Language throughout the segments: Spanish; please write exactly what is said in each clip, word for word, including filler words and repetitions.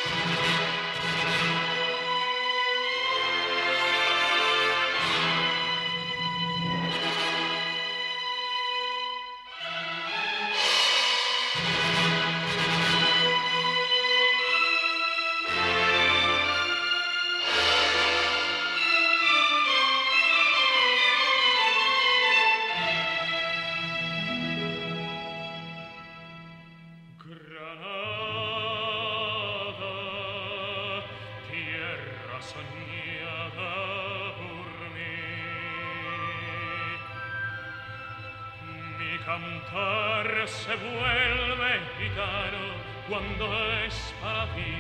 Cantar se vuelve gitano cuando es para ti.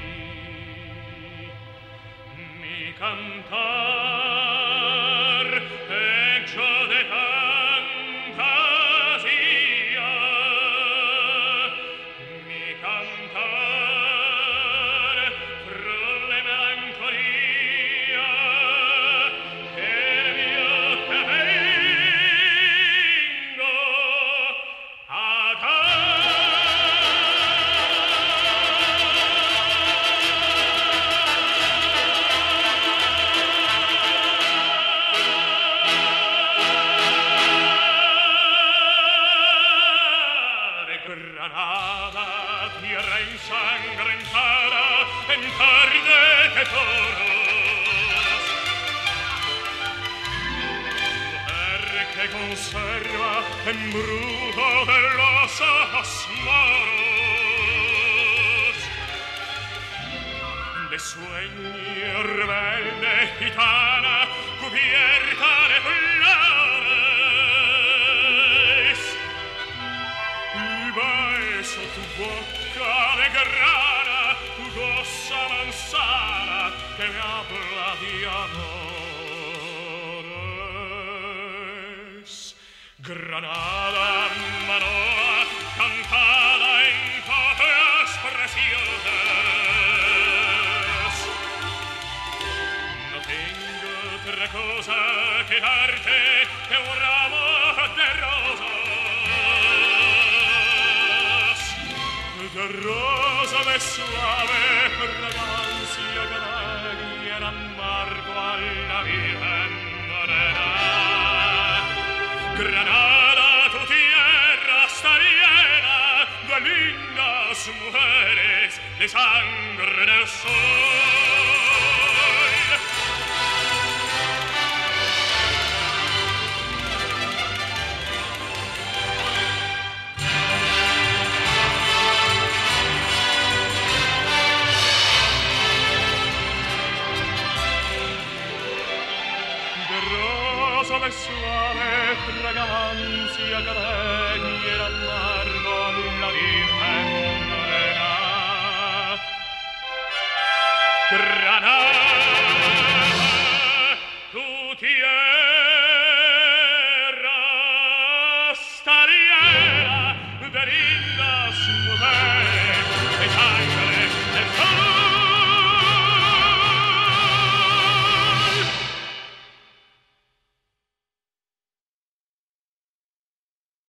Mi cantar hecho de fantasía. Mi cantar frulle melancolía che io te vengo a Granada, tierra ensangrentada en tarde de toros, mujer que conserva embrujo de los ojos moros, de sueño rebelde gitana cubierta de flores. Beso tu boca de grana, tu goza manzana que me habla de amores. Granada, Manoa, cantada en joyas preciosas. No tengo otra cosa que darte que un ramo de rosas. De rosa de suave fragancia que da amargo a la Virgen Morena. Granada, tu tierra está llena de lindas mujeres de sangre del sol. De suave fragancia che